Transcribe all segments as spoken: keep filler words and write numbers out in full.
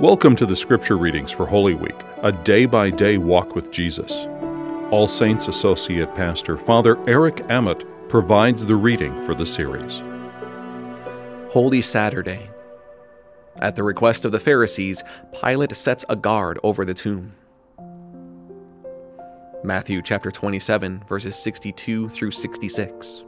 Welcome to the Scripture Readings for Holy Week, a day-by-day walk with Jesus. All Saints Associate Pastor Father Eric Emmett provides the reading for the series. Holy Saturday. At the request of the Pharisees, Pilate sets a guard over the tomb. Matthew chapter twenty-seven, verses sixty-two through sixty-six.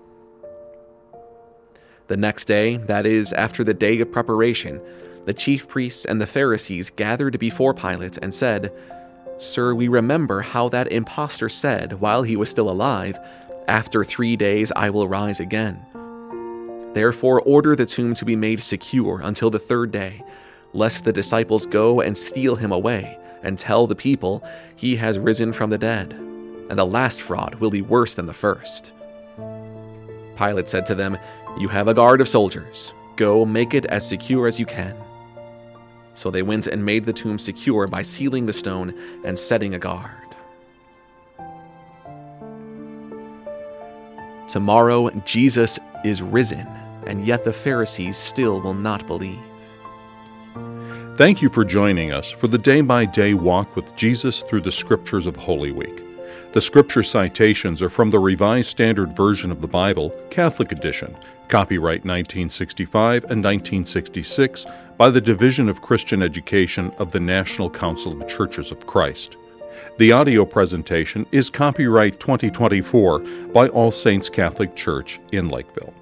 The next day, that is, after the day of preparation, the chief priests and the Pharisees gathered before Pilate and said, "Sir, we remember how that impostor said, while he was still alive, 'After three days I will rise again.' Therefore order the tomb to be made secure until the third day, lest the disciples go and steal him away, and tell the people, 'He has risen from the dead,' and the last fraud will be worse than the first." Pilate said to them, "You have a guard of soldiers. Go, make it as secure as you can." So they went and made the tomb secure by sealing the stone and setting a guard. Tomorrow, Jesus is risen, and yet the Pharisees still will not believe. Thank you for joining us for the day-by-day walk with Jesus through the Scriptures of Holy Week. The Scripture citations are from the Revised Standard Version of the Bible, Catholic Edition, copyright nineteen sixty-five and nineteen sixty-six by the Division of Christian Education of the National Council of Churches of Christ. The audio presentation is copyright twenty twenty-four by All Saints Catholic Church in Lakeville.